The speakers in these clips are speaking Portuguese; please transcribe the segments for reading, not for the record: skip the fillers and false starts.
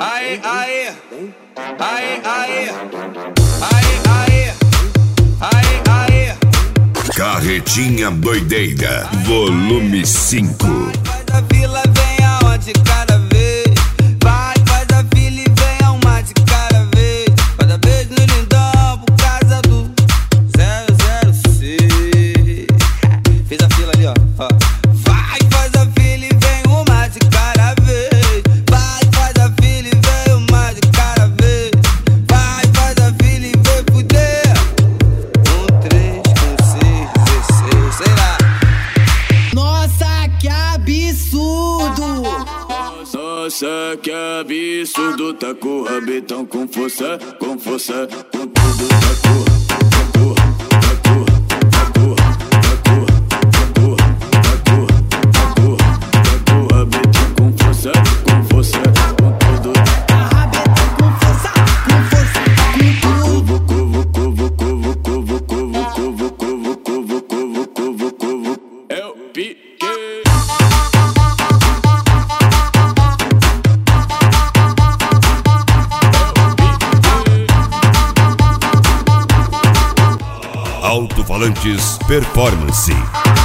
Aê, aê, aê, aê, aê, aê, aê, aê. Carretinha Doideira, volume 5. Faz a vila, vem aonde cada vez. Vai, faz a fila e vem a uma de cada vez. Cada vez no lindão por causa do 006. Fiz a fila ali, ó. Vai, faz a fila e vem uma de cada vez. Vai, faz a fila e vem uma de cada vez. Vai, faz a fila e vem fuder. 1, 3, 5, 6, 16, sei lá. Nossa, que absurdo! Nossa, que absurdo. Tá com o rabetão com força, com tudo. Tá com Alto-falantes Performance.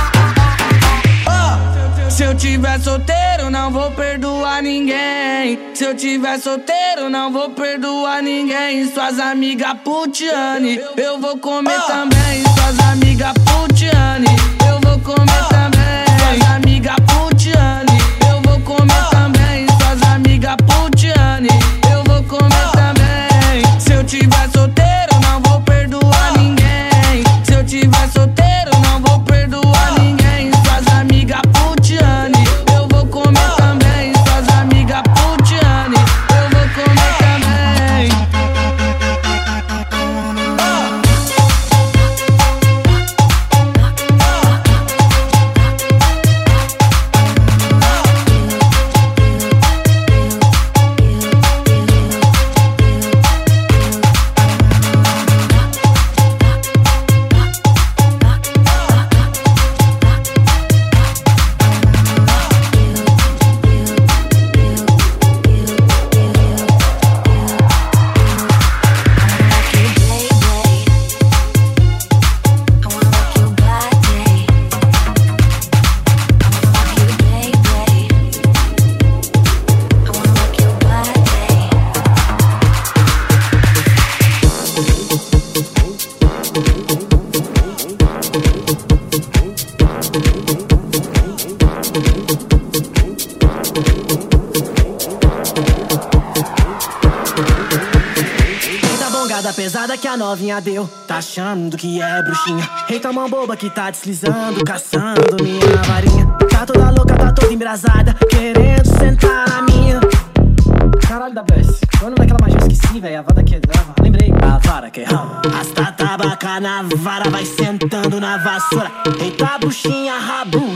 Se eu tiver solteiro, não vou perdoar ninguém. Se eu tiver solteiro, não vou perdoar ninguém. Suas amigas putiane, eu vou comer também. Suas amigas putiane, eu vou comer também. Suas amigas putiane, eu vou comer também. Suas amigas putiane, eu vou comer também. Se eu tiver solteiro, não vou perdoar ninguém. Se eu tiver solteiro, não vou perdoar ninguém. Suas amigas putiane, eu vou comer também. Suas amigas putiane, eu vou comer também. Pesada que a novinha deu, tá achando que é bruxinha. Eita mão boba que tá deslizando, caçando minha varinha. Tá toda louca, tá toda embrasada, querendo sentar na minha. Caralho, WS, quando daquela magia eu esqueci, velho, a vara que dava. Lembrei, a vara que rama. Asta tabaca na vara, vai sentando na vassoura. Eita bruxinha, rabo